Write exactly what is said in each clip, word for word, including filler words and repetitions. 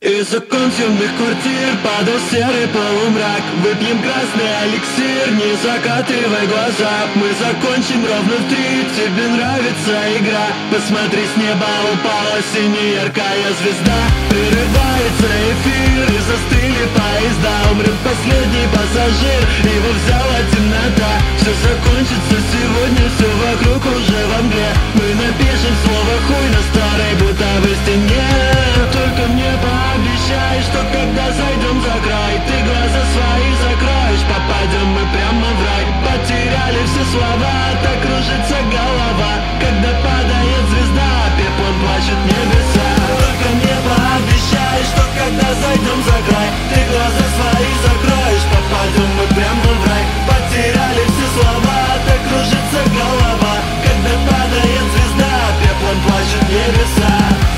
Из окон темных квартир падал серый полумрак. Выпьем красный эликсир, не закатывай глаза. Мы закончим ровно в три, тебе нравится игра. Посмотри, с неба упала синяя яркая звезда. Прерывается эфир и застыли поезда. Умрет последний пассажир, его взяла темнота. Все закончится сегодня, все вокруг уже во мгле. Мы напишем слово хуй на старой бутовой стене. Только мне пообещай, что когда зайдем за край, ты глаза свои закроешь, попадем мы прямо в рай. Потеряли все слова, так кружится голова. Когда падает звезда, пеплом плачут небеса. Только мне пообещай, что когда зайдем за край, ты глаза свои закроешь, попадем мы прямо в рай. Потеряли все слова, так кружится голова. Когда падает звезда, пеплом плачут небеса.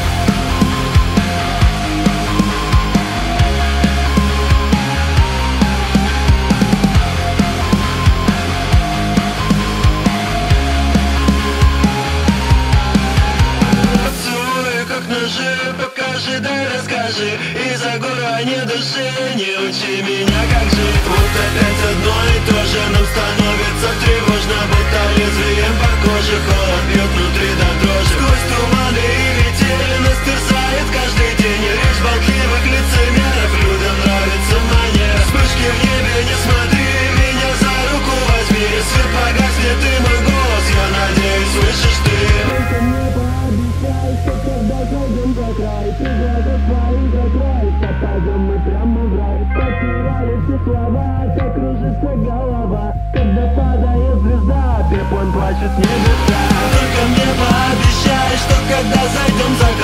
Покажи, дай расскажи, из-за гора не души, не учи меня как жить. Вот опять одно и то же нам становится тревожно, будто лезвием по коже холод бьет внутри до дрожи. Сквозь туманы и метели нас терзает каждый день. Речь болтливых лицемеров, людям нравится манера. Вспышки в небе, не смотри, меня за руку возьми. Свет погаснет и мой голос, я надеюсь, слышишь ты. Ты глаза свои закрой, попадем мы прямо в рай. Потеряли все слова, так кружится голова. Когда падает звезда, пеплом плачут небеса. Только мне пообещай, что когда зайдем за край,